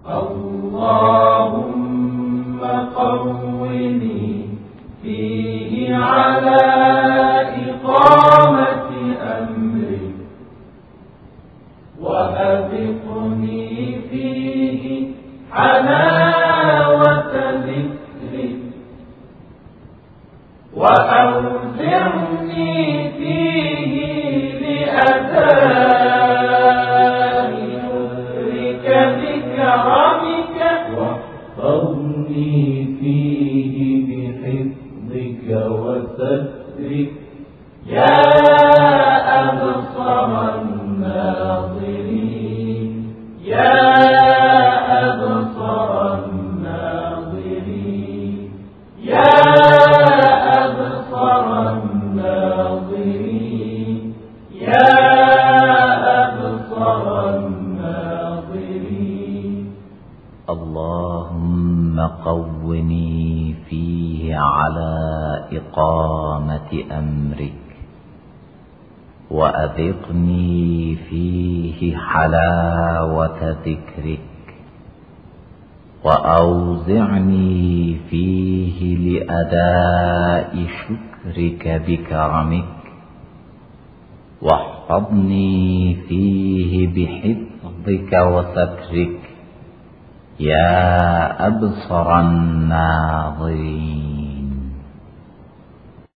اللهم قوّني فيه على إقامة أمرك، وأذقني فيه حلاوة ذكرك، وأوزعني فيه لأداء شكرك بكرمك، واحفظني فيه بحفظك وسترك يا أبصر الناظرين، يا أبصر الناظرين، يا أبصر الناظرين، يا أبصر الناظرين. اللهم قوّني فيه على إقامة أمرك، وأذقني فيه حلاوة ذكرك، وأوزعني فيه لأداء شكرك بكرمك، واحفظني فيه بحفظك وسترك يا أبصر الناظرين.